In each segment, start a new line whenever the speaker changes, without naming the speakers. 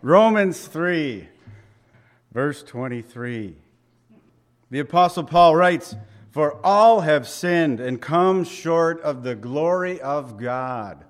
Romans 3, verse 23. The Apostle Paul writes, "For all have sinned and come short of the glory of God."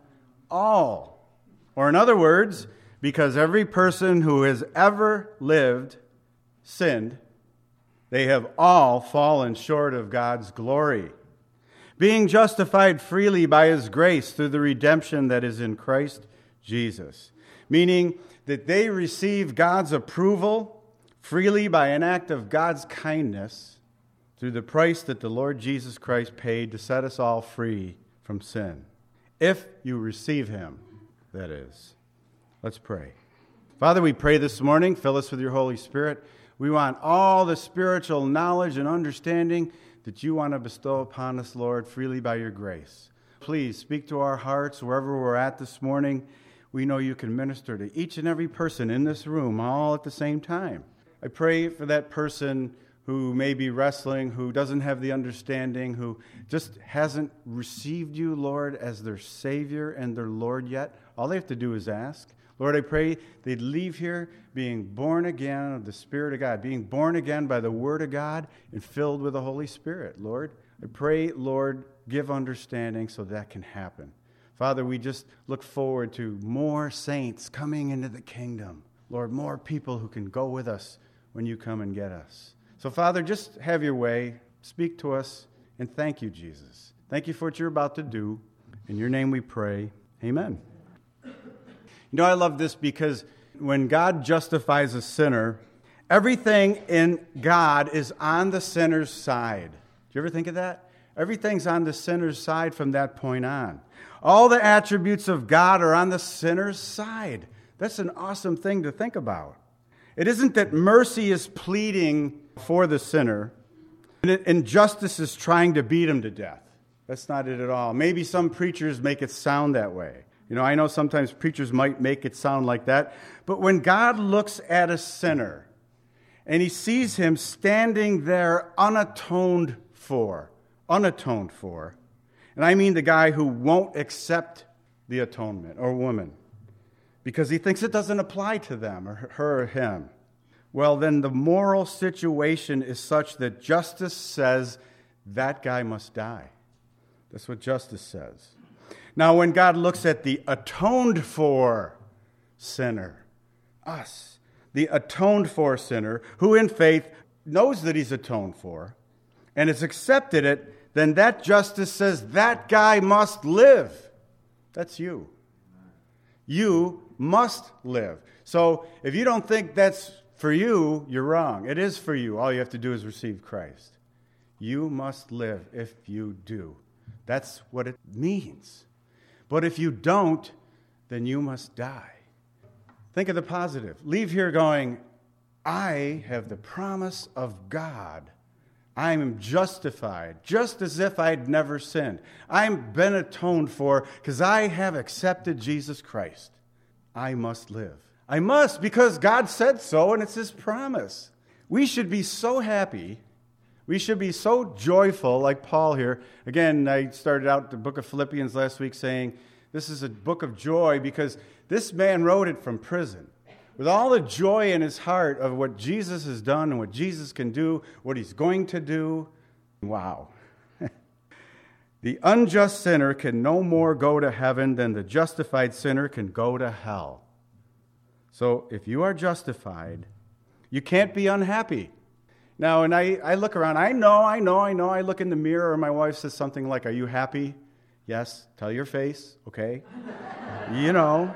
All. Or in other words, because every person who has ever lived sinned, they have all fallen short of God's glory. Being justified freely by His grace through the redemption that is in Christ Jesus. Meaning that they receive God's approval freely by an act of God's kindness through the price that the Lord Jesus Christ paid to set us all free from sin. If you receive Him, that is. Let's pray. Father, we pray this morning, fill us with your Holy Spirit. We want all the spiritual knowledge and understanding that you want to bestow upon us, Lord, freely by your grace. Please speak to our hearts wherever we're at this morning. We know you can minister to each and every person in this room all at the same time. I pray for that person who may be wrestling, who doesn't have the understanding, who just hasn't received you, Lord, as their Savior and their Lord yet. All they have to do is ask. Lord, I pray they'd leave here being born again of the Spirit of God, being born again by the Word of God and filled with the Holy Spirit, Lord. I pray, Lord, give understanding so that can happen. Father, we just look forward to more saints coming into the kingdom. Lord, more people who can go with us when you come and get us. So, Father, just have your way. Speak to us. And thank you, Jesus. Thank you for what you're about to do. In your name we pray. Amen. You know, I love this because when God justifies a sinner, everything in God is on the sinner's side. Do you ever think of that? Everything's on the sinner's side from that point on. All the attributes of God are on the sinner's side. That's an awesome thing to think about. It isn't that mercy is pleading for the sinner and justice is trying to beat him to death. That's not it at all. Maybe some preachers make it sound that way. You know, I know sometimes preachers might make it sound like that. But when God looks at a sinner and he sees him standing there unatoned for, and I mean the guy who won't accept the atonement, or woman, because he thinks it doesn't apply to them, or her or him. Well, then the moral situation is such that justice says that guy must die. That's what justice says. Now, when God looks at the atoned for sinner, us, the atoned for sinner, who in faith knows that he's atoned for, and has accepted it, then that justice says that guy must live. That's you. You must live. So if you don't think that's for you, you're wrong. It is for you. All you have to do is receive Christ. You must live if you do. That's what it means. But if you don't, then you must die. Think of the positive. Leave here going, I have the promise of God. I am justified, just as if I'd never sinned. I've been atoned for because I have accepted Jesus Christ. I must live. I must because God said so, and it's His promise. We should be so happy. We should be so joyful, like Paul here. Again, I started out the book of Philippians last week saying this is a book of joy because this man wrote it from prison. With all the joy in his heart of what Jesus has done and what Jesus can do, what He's going to do. Wow. The unjust sinner can no more go to heaven than the justified sinner can go to hell. So if you are justified, you can't be unhappy. Now, and I look around, I know. I look in the mirror, and my wife says something like, "Are you happy?" Yes, tell your face, okay? You know.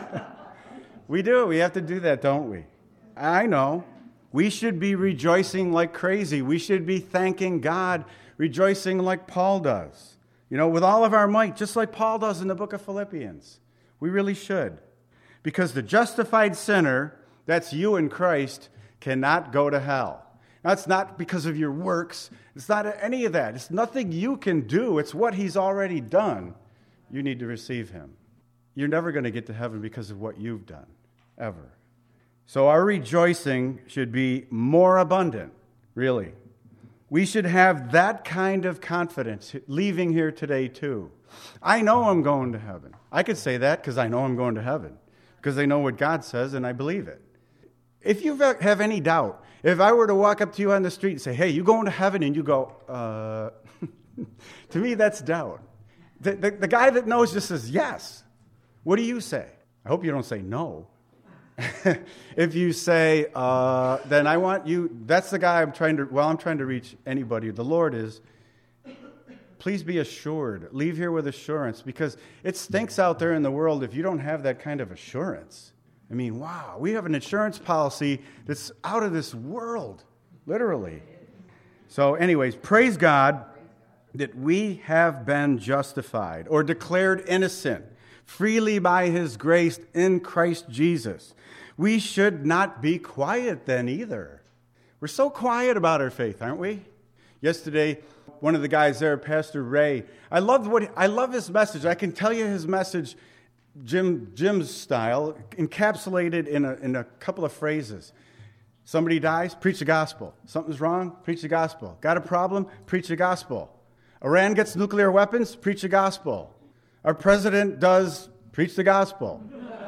We do. We have to do that, don't we? I know. We should be rejoicing like crazy. We should be thanking God, rejoicing like Paul does. You know, with all of our might, just like Paul does in the book of Philippians. We really should. Because the justified sinner, that's you in Christ, cannot go to hell. Now, it's not because of your works. It's not any of that. It's nothing you can do. It's what He's already done. You need to receive Him. You're never going to get to heaven because of what you've done, ever. So our rejoicing should be more abundant, really. We should have that kind of confidence leaving here today, too. I know I'm going to heaven. I could say that because I know I'm going to heaven. because I know what God says and I believe it. If you have any doubt, if I were to walk up to you on the street and say, hey, you going to heaven? And you go, to me, that's doubt. The guy that knows just says yes. What do you say? I hope you don't say no. If you say, then I want you, that's the guy I'm trying to reach anybody. The Lord is, please be assured. Leave here with assurance, because it stinks out there in the world if you don't have that kind of assurance. I mean, wow, we have an insurance policy that's out of this world, literally. So anyways, praise God that we have been justified or declared innocent freely by his grace in Christ Jesus. We should not be quiet then either. We're so quiet about our faith, aren't we? Yesterday, one of the guys there, Pastor Ray, I love his message. I can tell you his message, Jim's style, encapsulated in a couple of phrases. Somebody dies, preach the gospel. Something's wrong, preach the gospel. Got a problem, preach the gospel. Iran gets nuclear weapons, preach the gospel. Our president does, preach the gospel.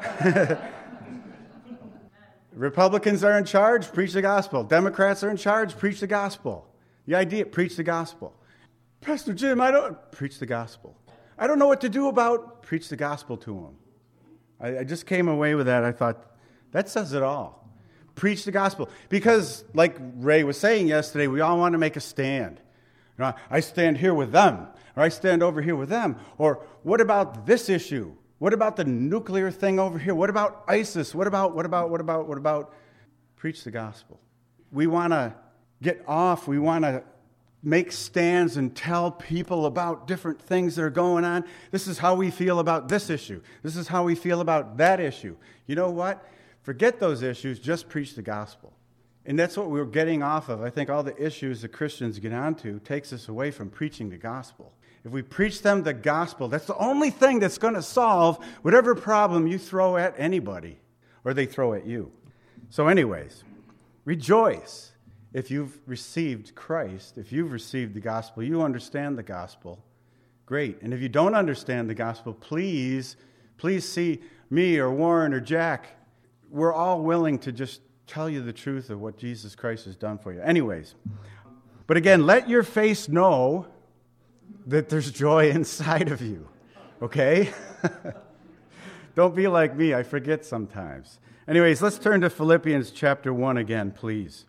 Republicans are in charge, preach the gospel. Democrats are in charge, preach the gospel. The idea, preach the gospel. Pastor Jim, preach the gospel. I don't know what to do about, preach the gospel to them. I just came away with that. I thought, that says it all. Preach the gospel. Because, like Ray was saying yesterday, we all want to make a stand. You know, I stand here with them, or I stand over here with them. Or what about this issue? What about the nuclear thing over here? What about ISIS? What about? Preach the gospel. We want to get off. We want to make stands and tell people about different things that are going on. This is how we feel about this issue. This is how we feel about that issue. You know what? Forget those issues. Just preach the gospel. And that's what we're getting off of. I think all the issues that Christians get onto takes us away from preaching the gospel. If we preach them the gospel, that's the only thing that's going to solve whatever problem you throw at anybody or they throw at you. So anyways, rejoice if you've received Christ, if you've received the gospel, you understand the gospel. Great. And if you don't understand the gospel, please see me or Warren or Jack. We're all willing to just tell you the truth of what Jesus Christ has done for you. Anyways, but again, let your face know that there's joy inside of you, okay? Don't be like me. I forget sometimes. Anyways, let's turn to Philippians chapter 1 again, please.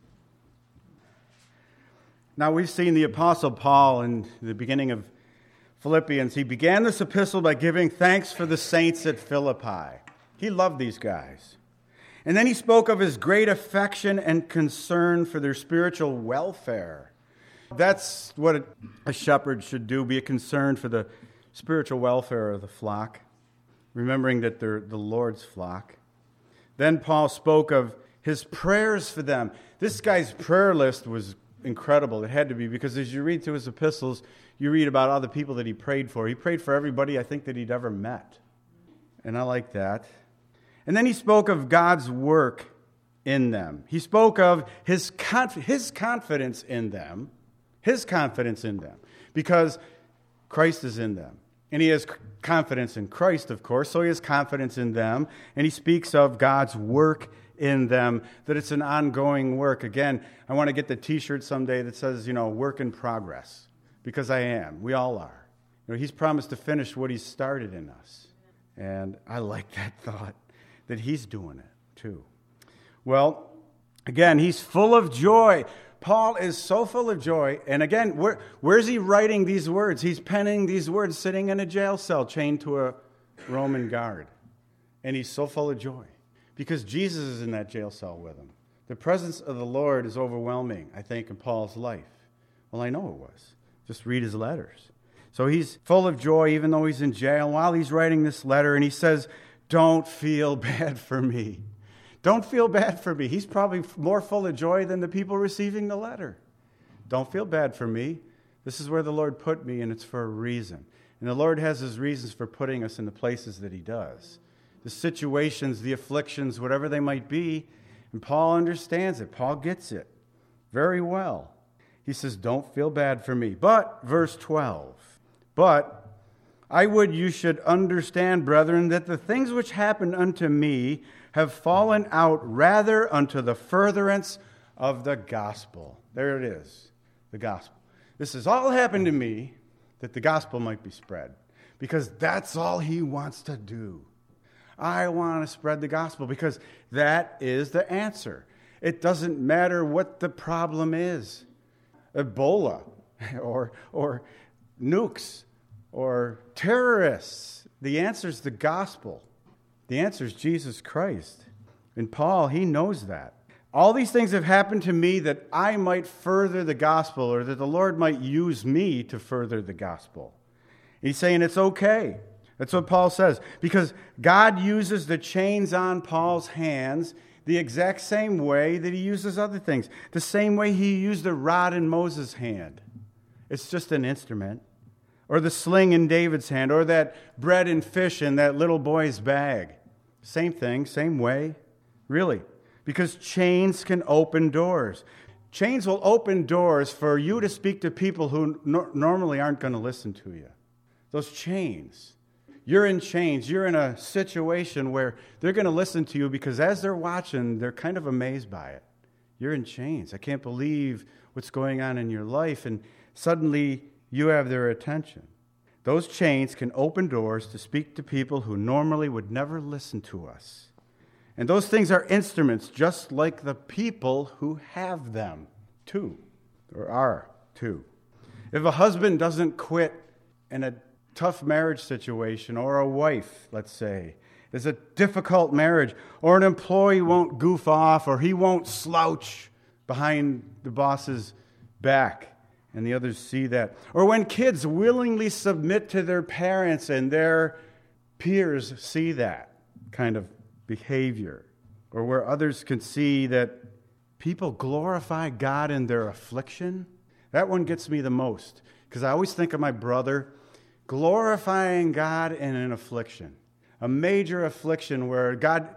Now, we've seen the Apostle Paul in the beginning of Philippians. He began this epistle by giving thanks for the saints at Philippi. He loved these guys. And then he spoke of his great affection and concern for their spiritual welfare. That's what a shepherd should do, be a concern for the spiritual welfare of the flock, remembering that they're the Lord's flock. Then Paul spoke of his prayers for them. This guy's prayer list was incredible. It had to be, because as you read through his epistles, you read about all the people that he prayed for. He prayed for everybody I think that he'd ever met. And I like that. And then he spoke of God's work in them. He spoke of his confidence in them. His confidence in them. Because Christ is in them. And he has confidence in Christ, of course, so he has confidence in them. And he speaks of God's work in them, that it's an ongoing work. Again, I want to get the t-shirt someday that says, work in progress. Because I am. We all are. He's promised to finish what he's started in us. And I like that thought, that he's doing it too. Well, again, he's full of joy. Paul is so full of joy. And again, where's he writing these words? He's penning these words sitting in a jail cell chained to a Roman guard. And he's so full of joy because Jesus is in that jail cell with him. The presence of the Lord is overwhelming, I think, in Paul's life. Well, I know it was. Just read his letters. So he's full of joy even though he's in jail while he's writing this letter. And he says, don't feel bad for me. Don't feel bad for me. He's probably more full of joy than the people receiving the letter. Don't feel bad for me. This is where the Lord put me, and it's for a reason. And the Lord has his reasons for putting us in the places that he does. The situations, the afflictions, whatever they might be. And Paul understands it. Paul gets it very well. He says, don't feel bad for me. But, verse 12, but I would you should understand, brethren, that the things which happened unto me have fallen out rather unto the furtherance of the gospel. There it is, the gospel. This has all happened to me that the gospel might be spread, because that's all he wants to do. I want to spread the gospel because that is the answer. It doesn't matter what the problem is. Ebola or nukes or terrorists. The answer is the gospel. The answer is Jesus Christ. And Paul, he knows that. All these things have happened to me that I might further the gospel, or that the Lord might use me to further the gospel. He's saying it's okay. That's what Paul says. Because God uses the chains on Paul's hands the exact same way that he uses other things. The same way he used the rod in Moses' hand. It's just an instrument. Or the sling in David's hand. Or that bread and fish in that little boy's bag. Same thing, same way. Really. Because chains can open doors. Chains will open doors for you to speak to people who normally aren't going to listen to you. Those chains. You're in chains. You're in a situation where they're going to listen to you because as they're watching, they're kind of amazed by it. You're in chains. I can't believe what's going on in your life. And suddenly you have their attention. Those chains can open doors to speak to people who normally would never listen to us. And those things are instruments, just like the people who have them, too, or are, too. If a husband doesn't quit in a tough marriage situation, or a wife, let's say, is a difficult marriage, or an employee won't goof off, or he won't slouch behind the boss's back, and the others see that. Or when kids willingly submit to their parents and their peers see that kind of behavior, or where others can see that people glorify God in their affliction, that one gets me the most, because I always think of my brother glorifying God in an affliction, a major affliction where God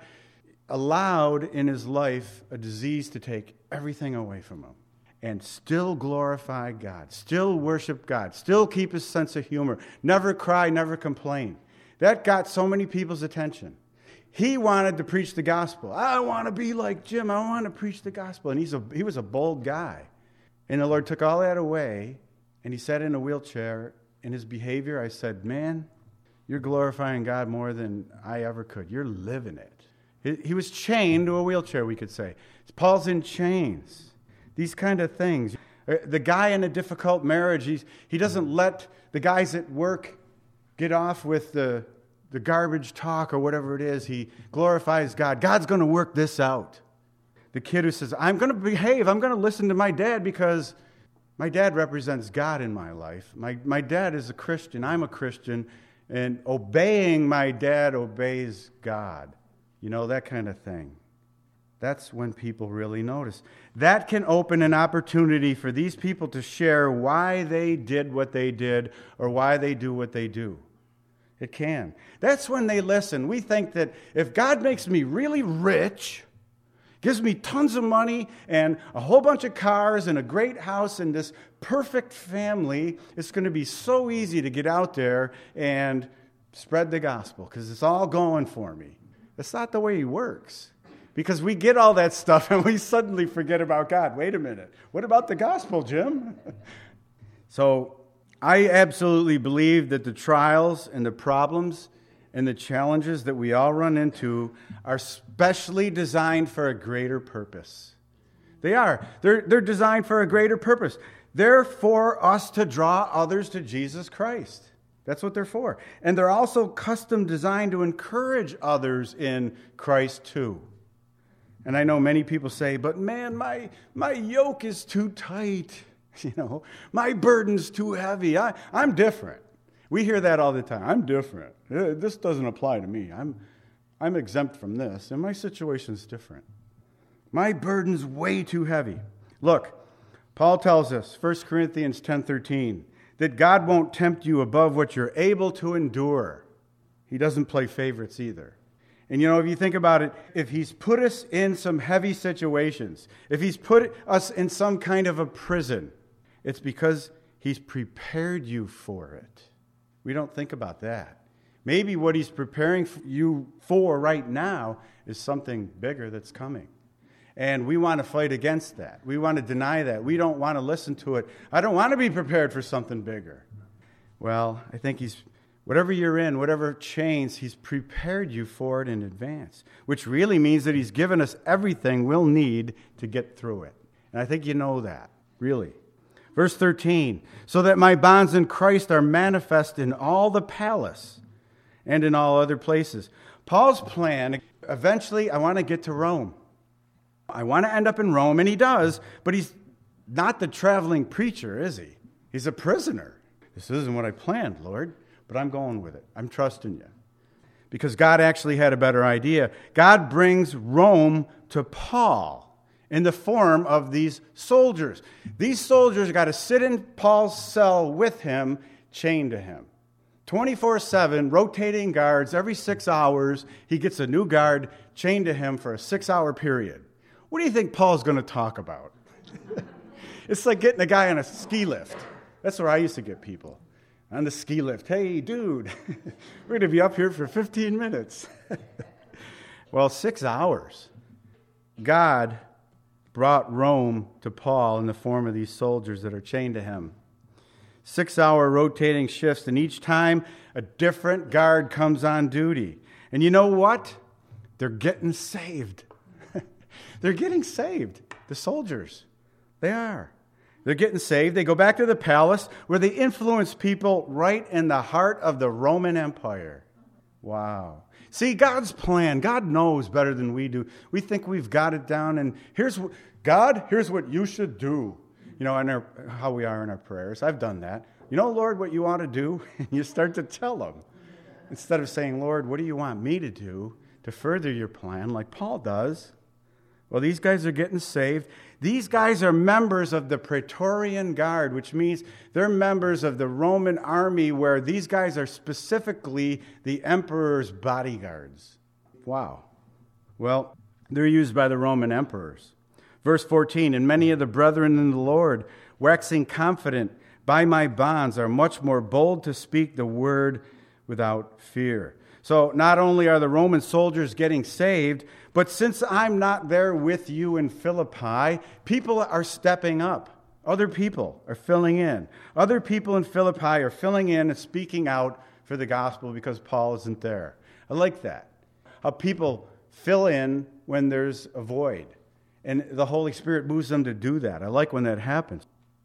allowed in his life a disease to take everything away from him, and still glorify God, still worship God, still keep his sense of humor, never cry, never complain. That got so many people's attention. He wanted to preach the gospel. I want to be like Jim. I want to preach the gospel. And he was a bold guy. And the Lord took all that away, and he sat in a wheelchair. In his behavior, I said, man, you're glorifying God more than I ever could. You're living it. He was chained to a wheelchair, we could say. Paul's in chains. These kind of things. The guy in a difficult marriage, he doesn't let the guys at work get off with the garbage talk or whatever it is. He glorifies God. God's going to work this out. The kid who says, I'm going to behave. I'm going to listen to my dad because my dad represents God in my life. My dad is a Christian. I'm a Christian. And obeying my dad obeys God. You know, that kind of thing. That's when people really notice. That can open an opportunity for these people to share why they did what they did or why they do what they do. It can. That's when they listen. We think that if God makes me really rich, gives me tons of money and a whole bunch of cars and a great house and this perfect family, it's going to be so easy to get out there and spread the gospel because it's all going for me. That's not the way he works. Because we get all that stuff and we suddenly forget about God. Wait a minute. What about the gospel, Jim? So I absolutely believe that the trials and the problems and the challenges that we all run into are specially designed for a greater purpose. They are. They're designed for a greater purpose. They're for us to draw others to Jesus Christ. That's what they're for. And they're also custom designed to encourage others in Christ too. And I know many people say, but man, my yoke is too tight. You know, my burden's too heavy. I'm different. We hear that all the time. I'm different. This doesn't apply to me. I'm exempt from this, and my situation's different. My burden's way too heavy. Look, Paul tells us, 1 Corinthians 10:13, that God won't tempt you above what you're able to endure. He doesn't play favorites either. And you know, if you think about it, if he's put us in some heavy situations, if he's put us in some kind of a prison, it's because he's prepared you for it. We don't think about that. Maybe what he's preparing you for right now is something bigger that's coming. And we want to fight against that. We want to deny that. We don't want to listen to it. I don't want to be prepared for something bigger. Well, I think whatever you're in, whatever chains, he's prepared you for it in advance, which really means that he's given us everything we'll need to get through it. And I think you know that, really. Verse 13, so that my bonds in Christ are manifest in all the palace and in all other places. Paul's plan, eventually, I want to get to Rome. I want to end up in Rome, and he does, but he's not the traveling preacher, is he? He's a prisoner. This isn't what I planned, Lord, but I'm going with it. I'm trusting you. Because God actually had a better idea. God brings Rome to Paul in the form of these soldiers. These soldiers got to sit in Paul's cell with him, chained to him. 24/7, rotating guards. Every 6 hours, he gets a new guard chained to him for a 6-hour period. What do you think Paul's going to talk about? It's like getting a guy on a ski lift. That's where I used to get people. On the ski lift. Hey, dude, we're going to be up here for 15 minutes. Well, 6 hours. God brought Rome to Paul in the form of these soldiers that are chained to him. 6-hour rotating shifts, and each time a different guard comes on duty. And you know what? They're getting saved. They're getting saved, the soldiers. They are. They're getting saved. They go back to the palace where they influence people right in the heart of the Roman Empire. Wow. See, God's plan, God knows better than we do. We think we've got it down, and here's what you should do. You know, how we are in our prayers. I've done that. You know, Lord, what you want to do? And you start to tell them. Instead of saying, Lord, what do you want me to do to further your plan, like Paul does? Well, these guys are getting saved. These guys are members of the Praetorian Guard, which means they're members of the Roman army where these guys are specifically the emperor's bodyguards. Wow. Well, they're used by the Roman emperors. Verse 14, and many of the brethren in the Lord, waxing confident by my bonds, are much more bold to speak the word without fear. So not only are the Roman soldiers getting saved, but since I'm not there with you in Philippi, people are stepping up. Other people are filling in. Other people in Philippi are filling in and speaking out for the gospel because Paul isn't there. I like that. How people fill in when there's a void. And the Holy Spirit moves them to do that. I like when that happens.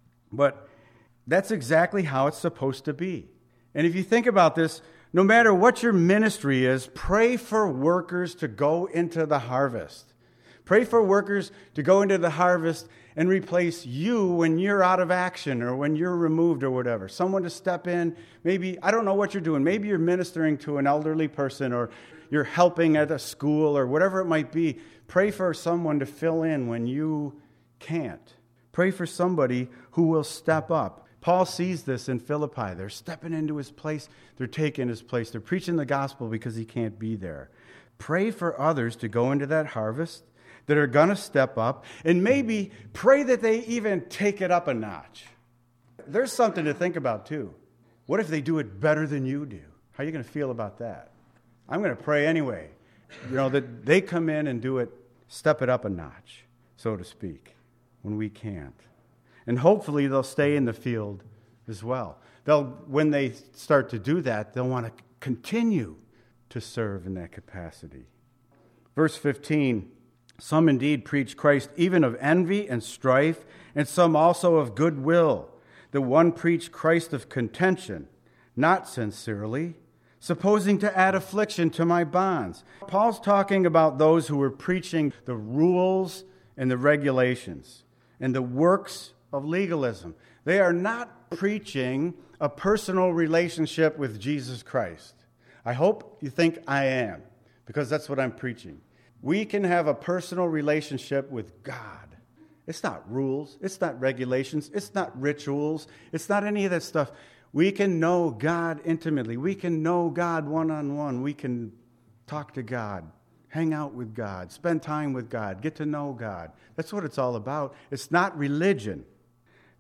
But that's exactly how it's supposed to be. And if you think about this, no matter what your ministry is, pray for workers to go into the harvest. Pray for workers to go into the harvest and replace you when you're out of action or when you're removed or whatever. Someone to step in. Maybe, I don't know what you're doing. Maybe you're ministering to an elderly person or you're helping at a school or whatever it might be. Pray for someone to fill in when you can't. Pray for somebody who will step up. Paul sees this in Philippi. They're stepping into his place. They're taking his place. They're preaching the gospel because he can't be there. Pray for others to go into that harvest that are going to step up, and maybe pray that they even take it up a notch. There's something to think about, too. What if they do it better than you do? How are you going to feel about that? I'm going to pray anyway, that they come in and do it, step it up a notch, so to speak, when we can't. And hopefully they'll stay in the field as well. When they start to do that, they'll want to continue to serve in that capacity. Verse 15, some indeed preach Christ even of envy and strife, and some also of goodwill. The one preached Christ of contention, not sincerely, supposing to add affliction to my bonds. Paul's talking about those who were preaching the rules and the regulations and the works of legalism. They are not preaching a personal relationship with Jesus Christ. I hope you think I am, because that's what I'm preaching. We can have a personal relationship with God. It's not rules. It's not regulations. It's not rituals. It's not any of that stuff. We can know God intimately. We can know God one-on-one. We can talk to God, hang out with God, spend time with God, get to know God. That's what it's all about. It's not religion.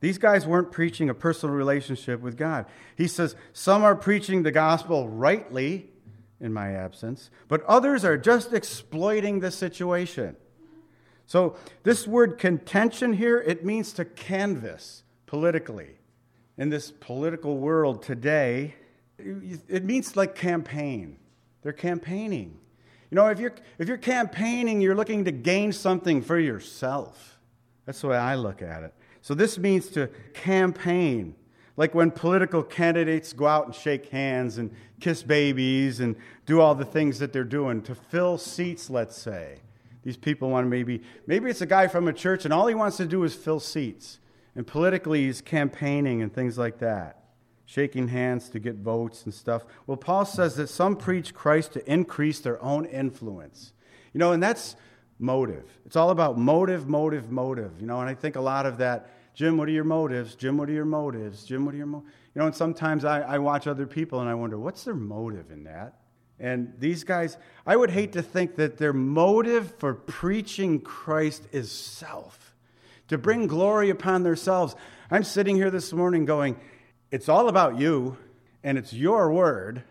These guys weren't preaching a personal relationship with God. He says, some are preaching the gospel rightly in my absence, but others are just exploiting the situation. So this word contention here, it means to canvass politically. In this political world today, it means like campaign. They're campaigning. You know, if you're campaigning, you're looking to gain something for yourself. That's the way I look at it. So this means to campaign, like when political candidates go out and shake hands and kiss babies and do all the things that they're doing to fill seats, let's say. These people want to maybe it's a guy from a church and all he wants to do is fill seats. And politically he's campaigning and things like that, shaking hands to get votes and stuff. Well, Paul says that some preach Christ to increase their own influence. You know, and that's motive. It's all about motive. You know, and I think a lot of that, Jim, what are your motives? Jim, what are your motives? Jim, what are your motives? You know, and sometimes I watch other people and I wonder, what's their motive in that? And these guys, I would hate to think that their motive for preaching Christ is self, to bring glory upon themselves. I'm sitting here this morning going, it's all about you, and it's your word,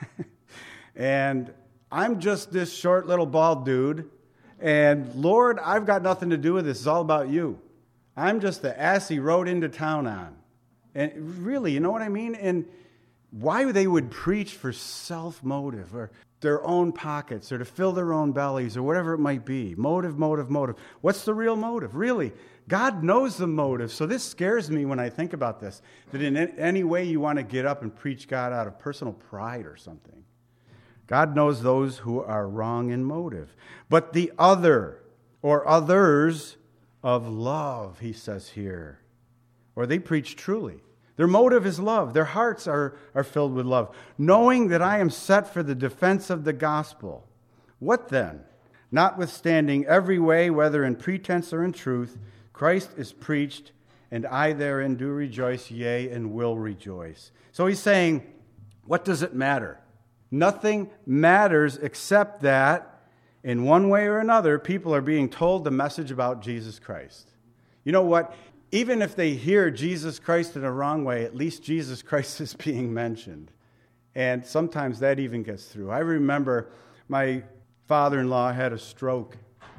and I'm just this short little bald dude, and Lord, I've got nothing to do with this. It's all about you. I'm just the ass he rode into town on. And really, you know what I mean? And why they would preach for self-motive or their own pockets or to fill their own bellies or whatever it might be. Motive. What's the real motive? Really, God knows the motive. So this scares me when I think about this, that in any way you want to get up and preach God out of personal pride or something. God knows those who are wrong in motive. But the other, or others of love, he says here, or they preach truly. Their motive is love. Their hearts are filled with love, knowing that I am set for the defense of the gospel. What then? Notwithstanding every way, whether in pretense or in truth, Christ is preached, and I therein do rejoice, yea, and will rejoice. So he's saying, what does it matter? Nothing matters except that, in one way or another, people are being told the message about Jesus Christ. You know what? Even if they hear Jesus Christ in a wrong way, at least Jesus Christ is being mentioned. And sometimes that even gets through. I remember my father-in-law had a stroke.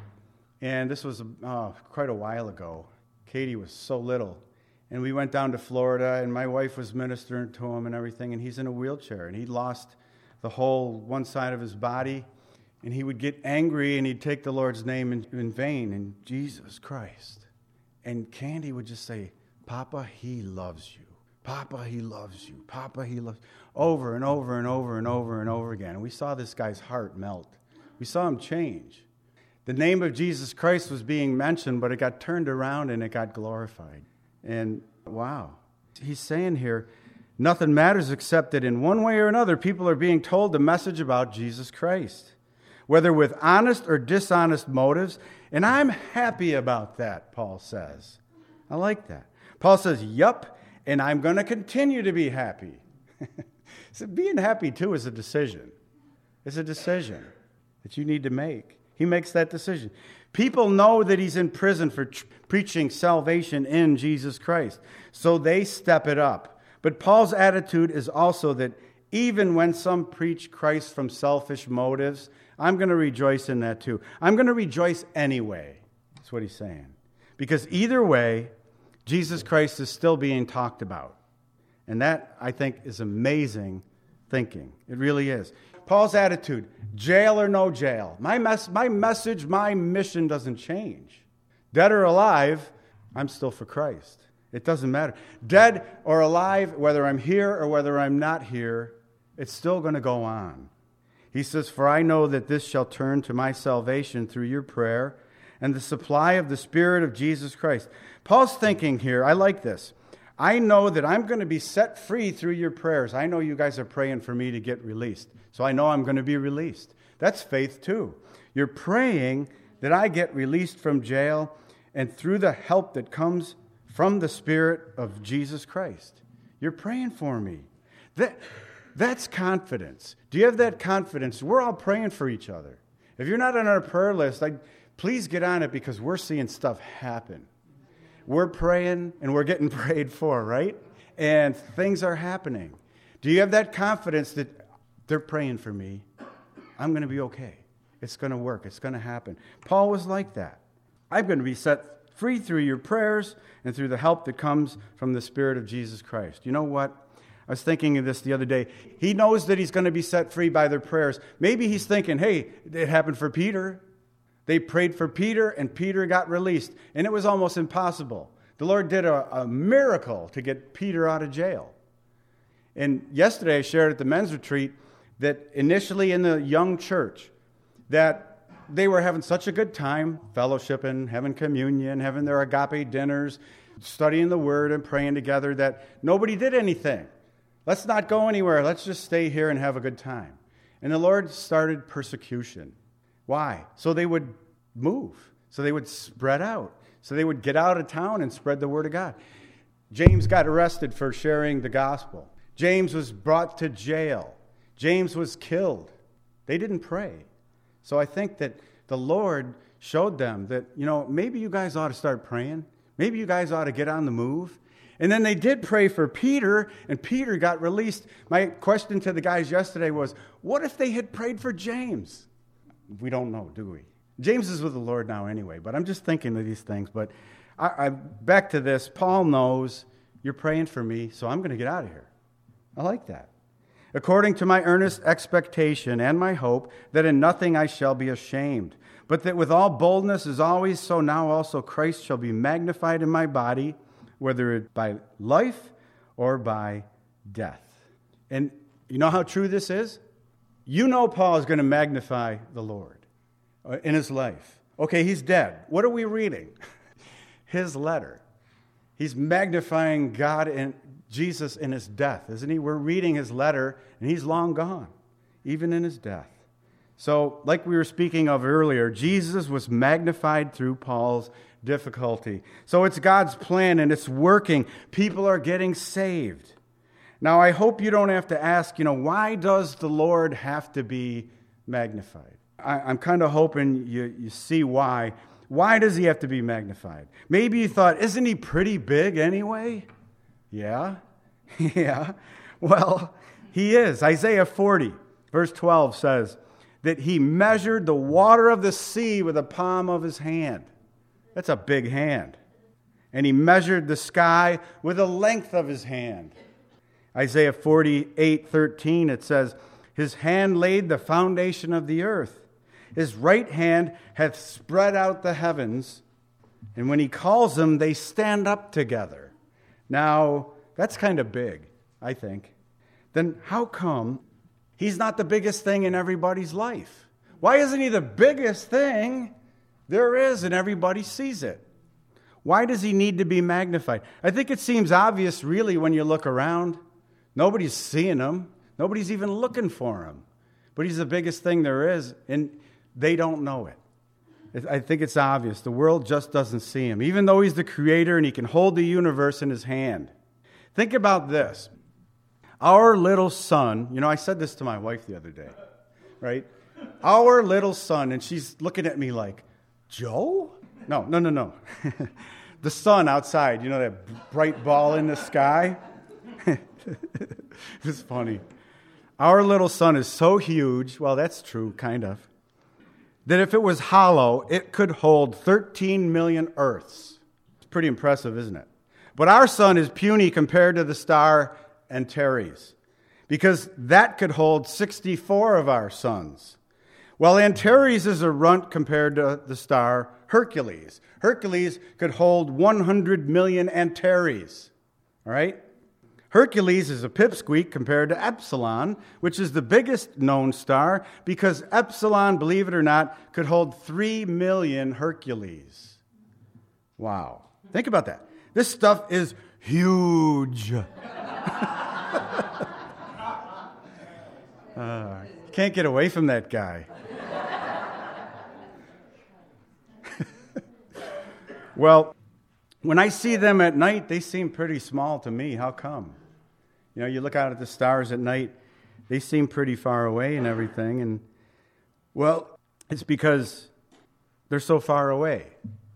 And this was quite a while ago. Katie was so little. And we went down to Florida, and my wife was ministering to him and everything. And he's in a wheelchair. And he lost the whole one side of his body. And he would get angry, and he'd take the Lord's name in vain, in Jesus Christ. And Candy would just say, Papa, he loves you. Papa, he loves you. Papa, he loves you. Over and over and over and over and over again. And we saw this guy's heart melt. We saw him change. The name of Jesus Christ was being mentioned, but it got turned around and it got glorified. And wow. He's saying here, nothing matters except that in one way or another, people are being told the message about Jesus Christ, whether with honest or dishonest motives. And I'm happy about that, Paul says. I like that. Paul says, yup, and I'm going to continue to be happy. So being happy, too, is a decision. It's a decision that you need to make. He makes that decision. People know that he's in prison for preaching salvation in Jesus Christ, so they step it up. But Paul's attitude is also that even when some preach Christ from selfish motives, I'm going to rejoice in that too. I'm going to rejoice anyway. That's what he's saying. Because either way, Jesus Christ is still being talked about. And that, I think, is amazing thinking. It really is. Paul's attitude, jail or no jail. My message, my mission doesn't change. Dead or alive, I'm still for Christ. It doesn't matter. Dead or alive, whether I'm here or whether I'm not here, it's still going to go on. He says, for I know that this shall turn to my salvation through your prayer and the supply of the Spirit of Jesus Christ. Paul's thinking here, I like this. I know that I'm going to be set free through your prayers. I know you guys are praying for me to get released. So I know I'm going to be released. That's faith too. You're praying that I get released from jail and through the help that comes from the Spirit of Jesus Christ. You're praying for me. That's confidence. Do you have that confidence? We're all praying for each other. If you're not on our prayer list, please get on it because we're seeing stuff happen. we're praying and we're getting prayed for, right? And things are happening. Do you have that confidence that they're praying for me? I'm going to be okay. It's going to work. It's going to happen. Paul was like that. I'm going to be set free through your prayers and through the help that comes from the Spirit of Jesus Christ. You know what? I was thinking of this the other day. He knows that he's going to be set free by their prayers. Maybe he's thinking, hey, it happened for Peter. They prayed for Peter, and Peter got released. And it was almost impossible. The Lord did a miracle to get Peter out of jail. And yesterday I shared at the men's retreat that initially in the young church, that they were having such a good time, fellowshipping, having communion, having their agape dinners, studying the Word and praying together, that nobody did anything. Let's not go anywhere. Let's just stay here and have a good time. And the Lord started persecution. Why? So they would move. So they would spread out. So they would get out of town and spread the Word of God. James got arrested for sharing the gospel. James was brought to jail. James was killed. They didn't pray. So I think that the Lord showed them that, maybe you guys ought to start praying. Maybe you guys ought to get on the move. And then they did pray for Peter, and Peter got released. My question to the guys yesterday was, what if they had prayed for James? We don't know, do we? James is with the Lord now anyway, but I'm just thinking of these things. But back to this, Paul knows you're praying for me, so I'm going to get out of here. I like that. According to my earnest expectation and my hope that in nothing I shall be ashamed, but that with all boldness as always, so now also Christ shall be magnified in my body, whether it by life or by death. And you know how true this is? You know Paul is going to magnify the Lord in his life. Okay, he's dead. What are we reading? His letter. He's magnifying God and Jesus in his death, isn't he? We're reading his letter, and he's long gone, even in his death. So, like we were speaking of earlier, Jesus was magnified through Paul's difficulty. So it's God's plan, and it's working. People are getting saved. Now, I hope you don't have to ask, why does the Lord have to be magnified? I'm kind of hoping you see why. Why does he have to be magnified? Maybe you thought, isn't he pretty big anyway? Yeah. Yeah. Well, he is. Isaiah 40, verse 12 says that he measured the water of the sea with the palm of his hand. That's a big hand. And he measured the sky with the length of his hand. Isaiah 48:13, it says, his hand laid the foundation of the earth. His right hand hath spread out the heavens. And when he calls them, they stand up together. Now, that's kind of big, I think. Then how come he's not the biggest thing in everybody's life? Why isn't he the biggest thing there is and everybody sees it? Why does he need to be magnified? I think it seems obvious, really, when you look around. Nobody's seeing him. Nobody's even looking for him. But he's the biggest thing there is, and they don't know it. I think it's obvious. The world just doesn't see him, even though he's the creator and he can hold the universe in his hand. Think about this. Our little son, I said this to my wife the other day, right? Our little son, and she's looking at me like, Joe? No. The sun outside, that bright ball in the sky? It's funny. Our little sun is so huge, well, that's true, kind of, that if it was hollow, it could hold 13 million Earths. It's pretty impressive, isn't it? But our sun is puny compared to the star Antares, because that could hold 64 of our suns. Well, Antares is a runt compared to the star Hercules. Hercules could hold 100 million Antares. All right? Hercules is a pipsqueak compared to Epsilon, which is the biggest known star, because Epsilon, believe it or not, could hold 3 million Hercules. Wow. Think about that. This stuff is huge. Can't get away from that guy. Well, when I see them at night, they seem pretty small to me. How come? You look out at the stars at night, they seem pretty far away and everything. And, well, it's because they're so far away.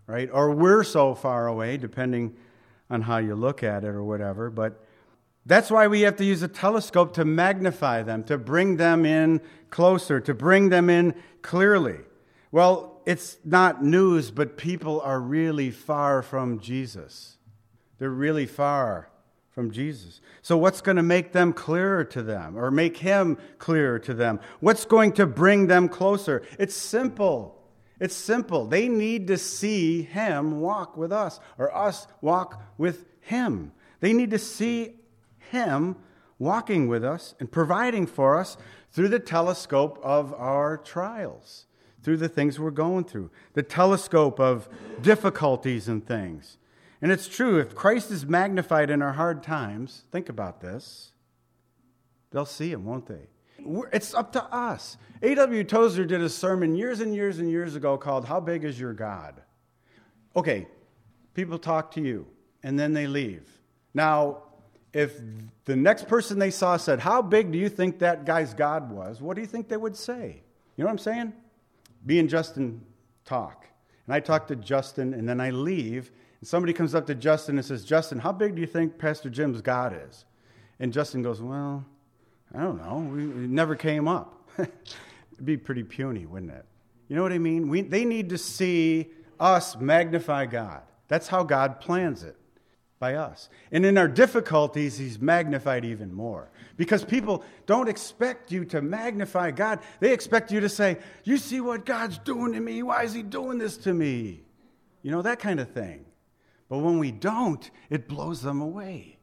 right? Or we're so far away, depending on how you look at it or whatever. But that's why we have to use a telescope to magnify them, to bring them in closer, to bring them in clearly. Well, it's not news, but people are really far from Jesus. They're really far from Jesus. So what's going to make them clearer to them, or make him clearer to them? What's going to bring them closer? It's simple. It's simple. They need to see him walk with us, or us walk with him. They need to see him walking with us and providing for us through the telescope of our trials, through the things we're going through, the telescope of difficulties and things. And it's true, if Christ is magnified in our hard times, think about this, they'll see him, won't they? It's up to us. A.W. Tozer did a sermon years and years and years ago called How Big Is Your God? Okay, people talk to you, and then they leave. Now, if the next person they saw said, how big do you think that guy's God was? What do you think they would say? You know what I'm saying? Me and Justin talk. And I talk to Justin, and then I leave. And somebody comes up to Justin and says, Justin, how big do you think Pastor Jim's God is? And Justin goes, well, I don't know. It never came up. It'd be pretty puny, wouldn't it? You know what I mean? They need to see us magnify God. That's how God plans it. By us. And in our difficulties, he's magnified even more. Because people don't expect you to magnify God. They expect you to say, you see what God's doing to me? Why is he doing this to me? You know, that kind of thing. But when we don't, it blows them away.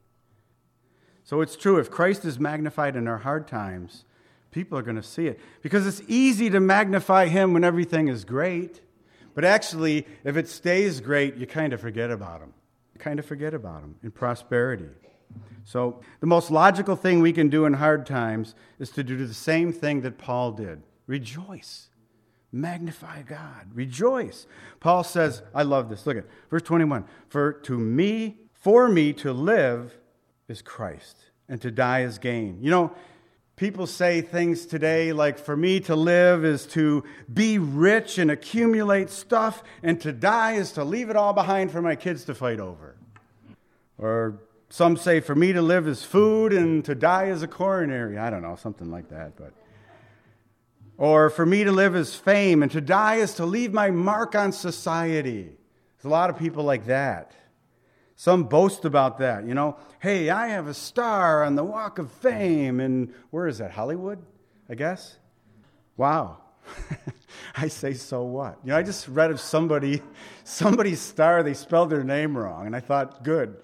So it's true, if Christ is magnified in our hard times, people are going to see it. Because it's easy to magnify him when everything is great. But actually, if it stays great, you kind of forget about him. In prosperity. So the most logical thing we can do in hard times is to do the same thing that Paul did. Rejoice. Magnify God. Rejoice. Paul says, I love this. Look at verse 21. For me to live is Christ, and to die is gain. You know, people say things today like, for me to live is to be rich and accumulate stuff, and to die is to leave it all behind for my kids to fight over. Or some say, for me to live is food, and to die is a coronary. I don't know, something like that. Or for me to live is fame, and to die is to leave my mark on society. There's a lot of people like that. Some boast about that, you know. Hey, I have a star on the Walk of Fame. And where is that? Hollywood, I guess? Wow. I say, so what? You know, I just read of somebody's star, they spelled their name wrong. And I thought, good.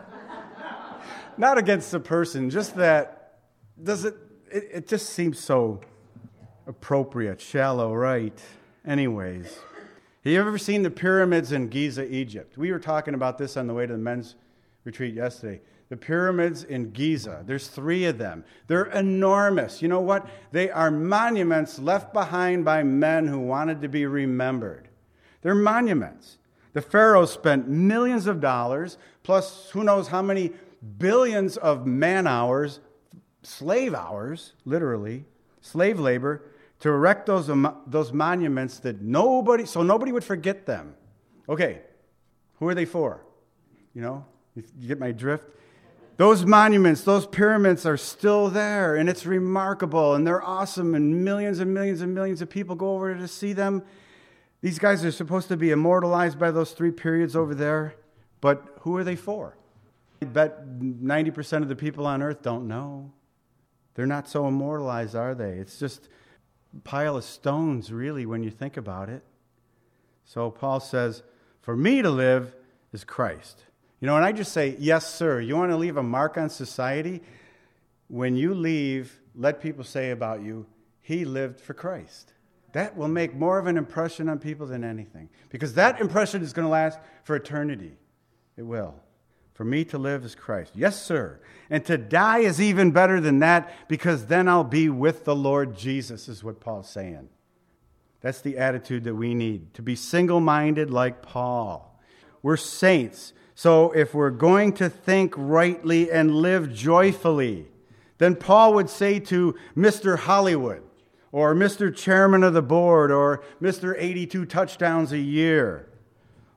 Not against the person, just that, it just seems so appropriate, shallow, right? Anyways. Have you ever seen the pyramids in Giza, Egypt? We were talking about this on the way to the men's retreat yesterday. The pyramids in Giza, there's 3 of them. They're enormous. You know what? They are monuments left behind by men who wanted to be remembered. They're monuments. The pharaohs spent millions of dollars, plus who knows how many billions of man-hours, slave hours, literally, slave labor, to erect those monuments that nobody would forget them. Okay, who are they for? You know, you get my drift? Those monuments, those pyramids are still there, and it's remarkable, and they're awesome, and millions and millions and millions of people go over to see them. These guys are supposed to be immortalized by those 3 periods over there, but who are they for? I bet 90% of the people on earth don't know. They're not so immortalized, are they? It's just a pile of stones, really, when you think about it. So Paul says, for me to live is Christ. You know, and I just say, yes, sir. You want to leave a mark on society? When you leave, let people say about you, he lived for Christ. That will make more of an impression on people than anything. Because that impression is going to last for eternity. It will. For me to live is Christ. Yes, sir. And to die is even better than that, because then I'll be with the Lord Jesus, is what Paul's saying. That's the attitude that we need, to be single-minded like Paul. We're saints. So if we're going to think rightly and live joyfully, then Paul would say to Mr. Hollywood, or Mr. Chairman of the Board, or Mr. 82 touchdowns a year,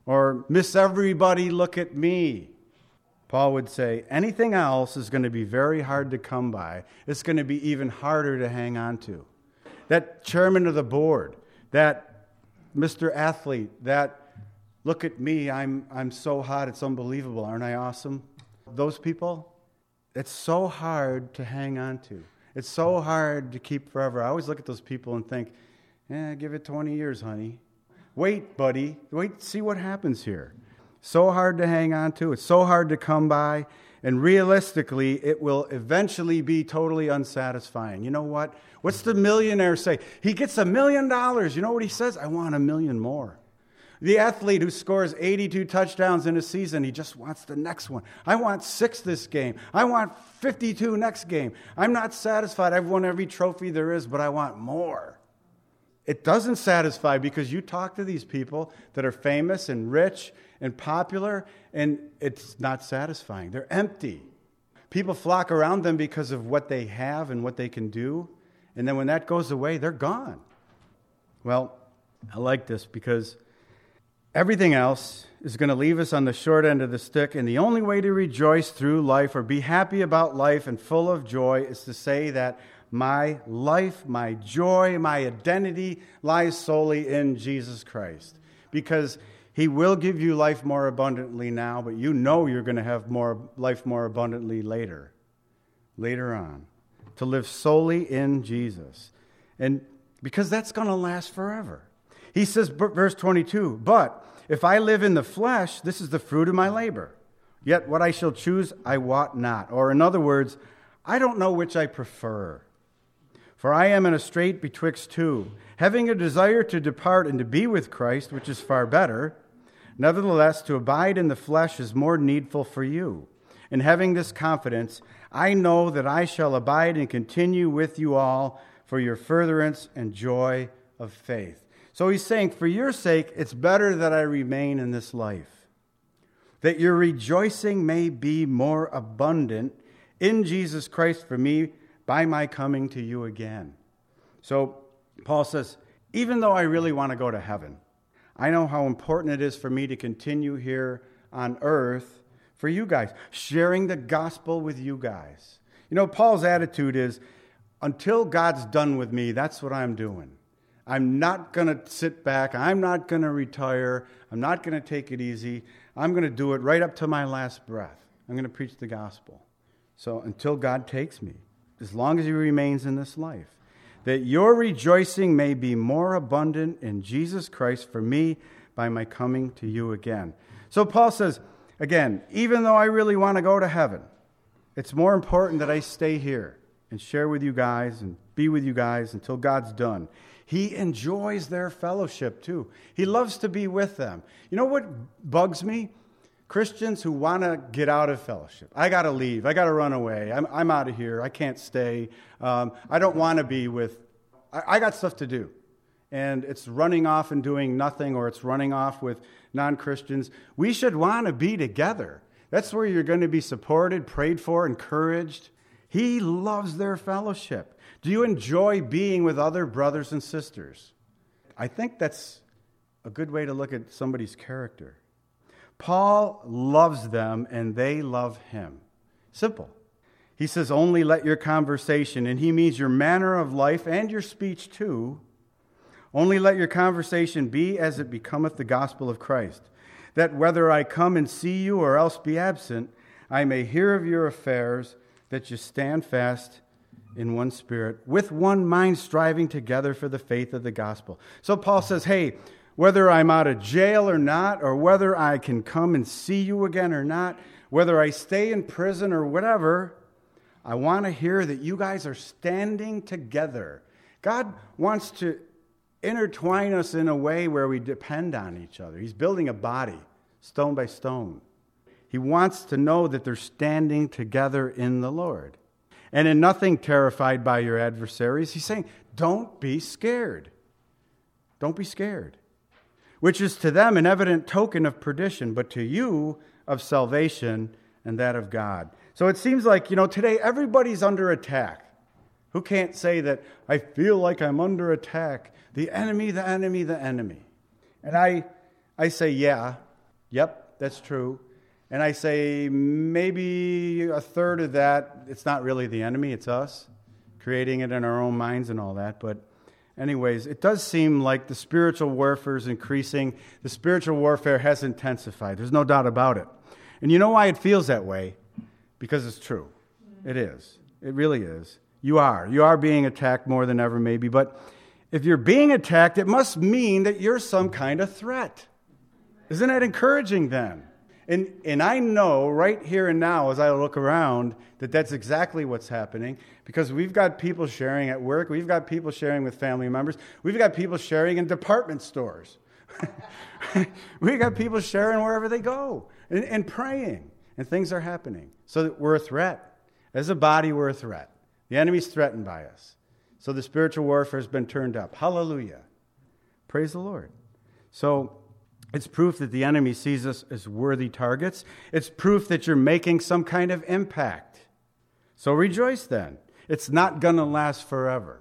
or miss everybody, look at me. Paul would say, anything else is going to be very hard to come by. It's going to be even harder to hang on to. That chairman of the board, that Mr. Athlete, that look at me, I'm so hot, it's unbelievable, aren't I awesome? Those people, it's so hard to hang on to. It's so hard to keep forever. I always look at those people and think, give it 20 years, honey. Wait, buddy. Wait, see what happens here. So hard to hang on to. It's so hard to come by. And realistically, it will eventually be totally unsatisfying. You know what? What's the millionaire say? He gets $1 million. You know what he says? I want 1 million more. The athlete who scores 82 touchdowns in a season, he just wants the next one. I want 6 this game. I want 52 next game. I'm not satisfied. I've won every trophy there is, but I want more. It doesn't satisfy because you talk to these people that are famous and rich and popular, and it's not satisfying. They're empty. People flock around them because of what they have and what they can do, and then when that goes away, they're gone. Well, I like this because everything else is going to leave us on the short end of the stick, and the only way to rejoice through life or be happy about life and full of joy is to say that my life, my joy, my identity lies solely in Jesus Christ. Because He will give you life more abundantly now, but you know you're going to have life more abundantly later on. To live solely in Jesus. And because that's going to last forever. He says, verse 22, but if I live in the flesh, this is the fruit of my labor. Yet what I shall choose, I wot not. Or in other words, I don't know which I prefer. For I am in a strait betwixt two, having a desire to depart and to be with Christ, which is far better. Nevertheless, to abide in the flesh is more needful for you. And having this confidence, I know that I shall abide and continue with you all for your furtherance and joy of faith. So he's saying, for your sake, it's better that I remain in this life, that your rejoicing may be more abundant in Jesus Christ for me by my coming to you again. So Paul says, even though I really want to go to heaven, I know how important it is for me to continue here on earth for you guys, sharing the gospel with you guys. You know, Paul's attitude is, until God's done with me, that's what I'm doing. I'm not going to sit back. I'm not going to retire. I'm not going to take it easy. I'm going to do it right up to my last breath. I'm going to preach the gospel. So until God takes me, as long as He remains in this life, that your rejoicing may be more abundant in Jesus Christ for me by my coming to you again. So Paul says, again, even though I really want to go to heaven, it's more important that I stay here and share with you guys and be with you guys until God's done. He enjoys their fellowship too. He loves to be with them. You know what bugs me? Christians who want to get out of fellowship. I got to leave. I got to run away. I'm out of here. I can't stay. I don't want to be with... I got stuff to do. And it's running off and doing nothing, or it's running off with non-Christians. We should want to be together. That's where you're going to be supported, prayed for, encouraged. He loves their fellowship. Do you enjoy being with other brothers and sisters? I think that's a good way to look at somebody's character. Paul loves them and they love him. Simple. He says, only let your conversation, and he means your manner of life and your speech too, only let your conversation be as it becometh the gospel of Christ, that whether I come and see you or else be absent, I may hear of your affairs, that you stand fast in one spirit, with one mind striving together for the faith of the gospel. So Paul says, hey, whether I'm out of jail or not, or whether I can come and see you again or not, whether I stay in prison or whatever, I want to hear that you guys are standing together. God wants to intertwine us in a way where we depend on each other. He's building a body, stone by stone. He wants to know that they're standing together in the Lord. And in nothing terrified by your adversaries. He's saying, don't be scared. Don't be scared. Which is to them an evident token of perdition, but to you of salvation and that of God. So it seems like, today everybody's under attack. Who can't say that I feel like I'm under attack? The enemy, the enemy, the enemy. And I say, yeah, Yep, that's true. And I say maybe a third of that, it's not really the enemy, it's us, creating it in our own minds and all that. But anyways, it does seem like the spiritual warfare is increasing. The spiritual warfare has intensified. There's no doubt about it. And you know why it feels that way? Because it's true. It is. It really is. You are being attacked more than ever maybe. But if you're being attacked, it must mean that you're some kind of threat. Isn't that encouraging then? And I know right here and now as I look around that that's exactly what's happening, because we've got people sharing at work, we've got people sharing with family members, we've got people sharing in department stores. We've got people sharing wherever they go and praying, and things are happening. So we're a threat. As a body, we're a threat. The enemy's threatened by us. So the spiritual warfare has been turned up. Hallelujah. Praise the Lord. So it's proof that the enemy sees us as worthy targets. It's proof that you're making some kind of impact. So rejoice then. It's not going to last forever.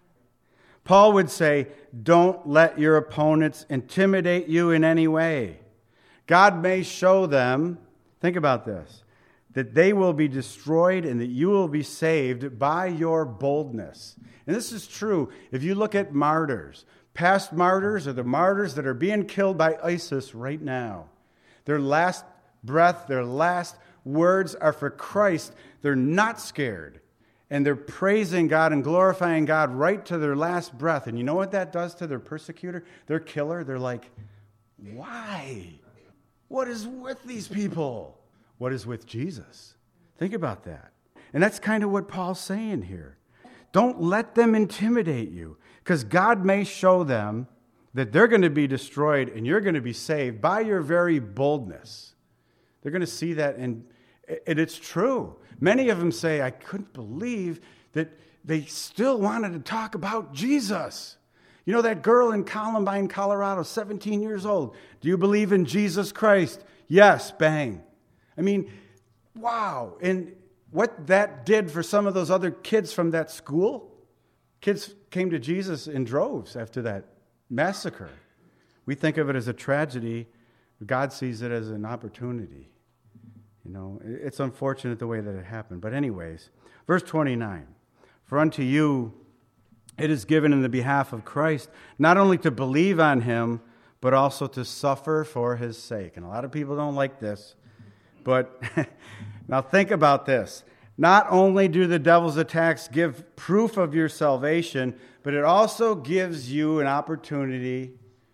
Paul would say, don't let your opponents intimidate you in any way. God may show them, think about this, that they will be destroyed and that you will be saved by your boldness. And this is true if you look at martyrs. Past martyrs are the martyrs that are being killed by ISIS right now. Their last breath, their last words are for Christ. They're not scared. And they're praising God and glorifying God right to their last breath. And you know what that does to their persecutor, their killer? They're like, why? What is with these people? What is with Jesus? Think about that. And that's kind of what Paul's saying here. Don't let them intimidate you, because God may show them that they're going to be destroyed and you're going to be saved by your very boldness. They're going to see that, and it's true. Many of them say, I couldn't believe that they still wanted to talk about Jesus. You know that girl in Columbine, Colorado, 17 years old. Do you believe in Jesus Christ? Yes, bang. I mean, wow. And what that did for some of those other kids from that school, kids came to Jesus in droves after that massacre. We think of it as a tragedy. God sees it as an opportunity. You know, it's unfortunate the way that it happened. But anyways, verse 29. For unto you it is given in the behalf of Christ, not only to believe on him, but also to suffer for his sake. And a lot of people don't like this. But now think about this. Not only do the devil's attacks give proof of your salvation, but it also gives you an opportunity,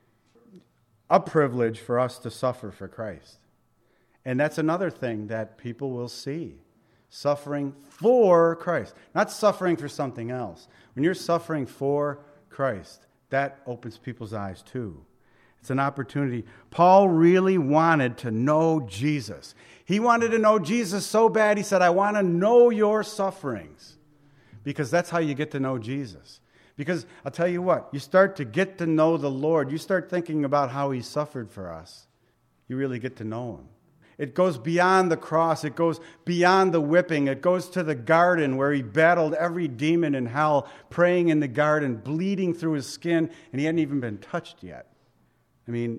a privilege for us to suffer for Christ. And that's another thing that people will see. Suffering for Christ. Not suffering for something else. When you're suffering for Christ, that opens people's eyes too. It's an opportunity. Paul really wanted to know Jesus. He wanted to know Jesus so bad, he said, I want to know your sufferings. Because that's how you get to know Jesus. Because I'll tell you what, you start to get to know the Lord. You start thinking about how he suffered for us. You really get to know him. It goes beyond the cross. It goes beyond the whipping. It goes to the garden where he battled every demon in hell, praying in the garden, bleeding through his skin, and he hadn't even been touched yet. I mean,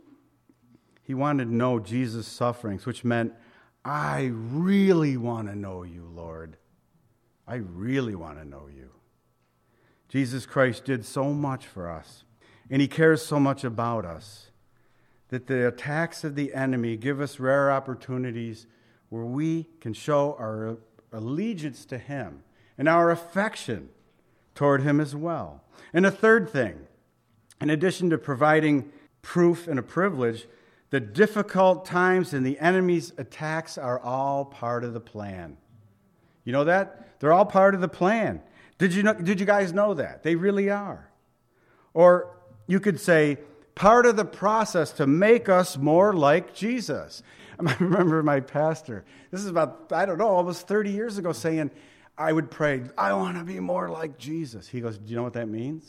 he wanted to know Jesus' sufferings, which meant, I really want to know you, Lord. I really want to know you. Jesus Christ did so much for us, and he cares so much about us, that the attacks of the enemy give us rare opportunities where we can show our allegiance to him and our affection toward him as well. And a third thing, in addition to providing proof and a privilege, the difficult times and the enemy's attacks are all part of the plan. You know that? They're all part of the plan. Did you guys know that? They really are. Or you could say, part of the process to make us more like Jesus. I remember my pastor, this is about, almost 30 years ago, saying, I would pray, I want to be more like Jesus. He goes, do you know what that means?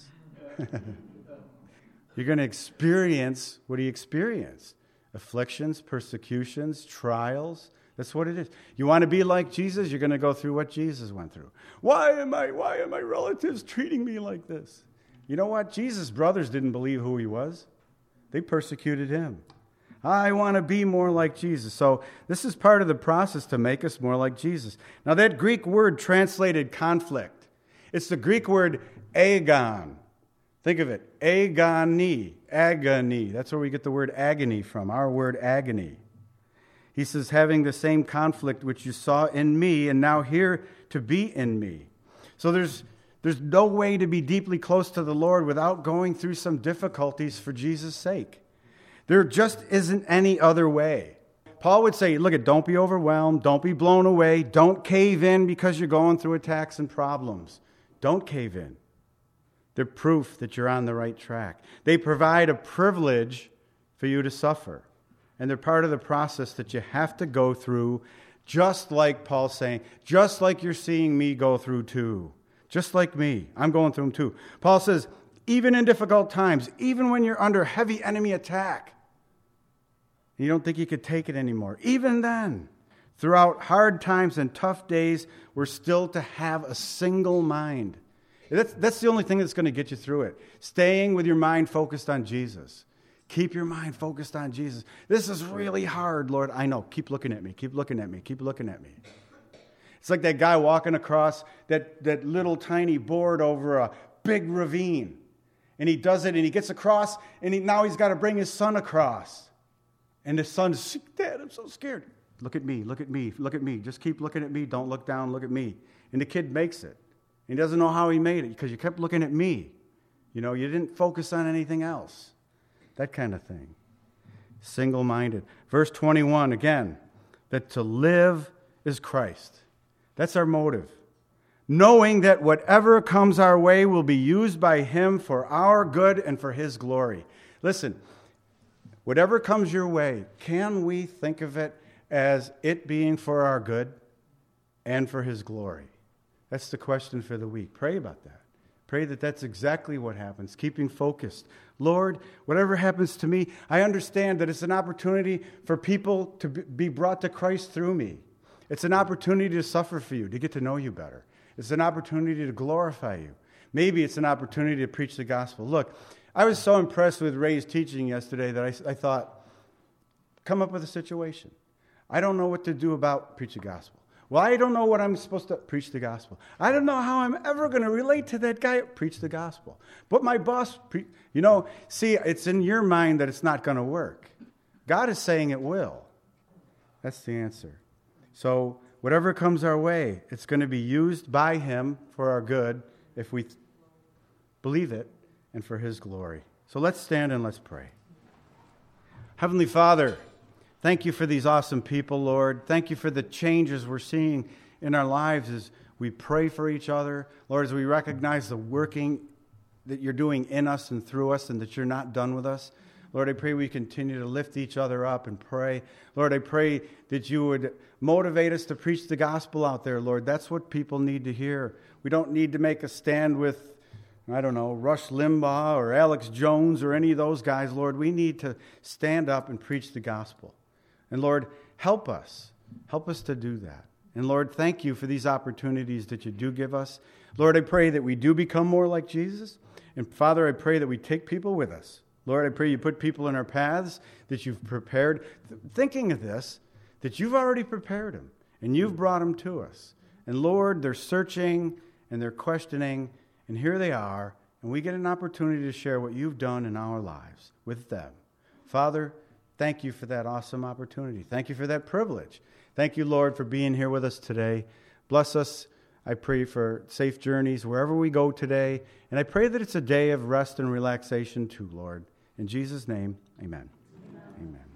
You're going to experience what he experienced. Afflictions, persecutions, trials. That's what it is. You want to be like Jesus? You're going to go through what Jesus went through. Why are my relatives treating me like this? You know what? Jesus' brothers didn't believe who he was. They persecuted him. I want to be more like Jesus. So this is part of the process to make us more like Jesus. Now that Greek word translated conflict, it's the Greek word agon. Think of it, agony. That's where we get the word agony from, our word agony. He says, having the same conflict which you saw in me and now here to be in me. So there's no way to be deeply close to the Lord without going through some difficulties for Jesus' sake. There just isn't any other way. Paul would say, look, don't be overwhelmed. Don't be blown away. Don't cave in because you're going through attacks and problems. Don't cave in. They're proof that you're on the right track. They provide a privilege for you to suffer. And they're part of the process that you have to go through, just like Paul's saying, just like you're seeing me go through too. Just like me. I'm going through them too. Paul says, even in difficult times, even when you're under heavy enemy attack, you don't think you could take it anymore. Even then, throughout hard times and tough days, we're still to have a single mind. That's the only thing that's going to get you through it. Staying with your mind focused on Jesus. Keep your mind focused on Jesus. This is really hard, Lord. I know. Keep looking at me. Keep looking at me. Keep looking at me. It's like that guy walking across that little tiny board over a big ravine. And he does it, and he gets across, and now he's got to bring his son across. And his son's, Dad, I'm so scared. Look at me, look at me, look at me. Just keep looking at me. Don't look down, look at me. And the kid makes it. He doesn't know how he made it because you kept looking at me. You didn't focus on anything else. That kind of thing. Single-minded. Verse 21, again, that to live is Christ. That's our motive. Knowing that whatever comes our way will be used by Him for our good and for His glory. Listen, whatever comes your way, can we think of it as it being for our good and for His glory? That's the question for the week. Pray about that. Pray that that's exactly what happens, keeping focused. Lord, whatever happens to me, I understand that it's an opportunity for people to be brought to Christ through me. It's an opportunity to suffer for you, to get to know you better. It's an opportunity to glorify you. Maybe it's an opportunity to preach the gospel. Look, I was so impressed with Ray's teaching yesterday that I thought, come up with a situation. I don't know what to do about preach the gospel. Well, I don't know what I'm supposed to preach the gospel. I don't know how I'm ever going to relate to that guy. Preach the gospel. But my boss, see, it's in your mind that it's not going to work. God is saying it will. That's the answer. So whatever comes our way, it's going to be used by Him for our good if we believe it and for His glory. So let's stand and let's pray. Heavenly Father, thank you for these awesome people, Lord. Thank you for the changes we're seeing in our lives as we pray for each other. Lord, as we recognize the working that you're doing in us and through us and that you're not done with us. Lord, I pray we continue to lift each other up and pray. Lord, I pray that you would motivate us to preach the gospel out there, Lord. That's what people need to hear. We don't need to make a stand with, Rush Limbaugh or Alex Jones or any of those guys, Lord. We need to stand up and preach the gospel. And Lord, help us. Help us to do that. And Lord, thank you for these opportunities that you do give us. Lord, I pray that we do become more like Jesus. And Father, I pray that we take people with us. Lord, I pray you put people in our paths that you've prepared. Thinking of this, that you've already prepared them and you've brought them to us. And Lord, they're searching and they're questioning, and here they are, and we get an opportunity to share what you've done in our lives with them. Father, thank you for that awesome opportunity. Thank you for that privilege. Thank you, Lord, for being here with us today. Bless us. I pray for safe journeys wherever we go today. And I pray that it's a day of rest and relaxation too, Lord. In Jesus' name, amen. Amen.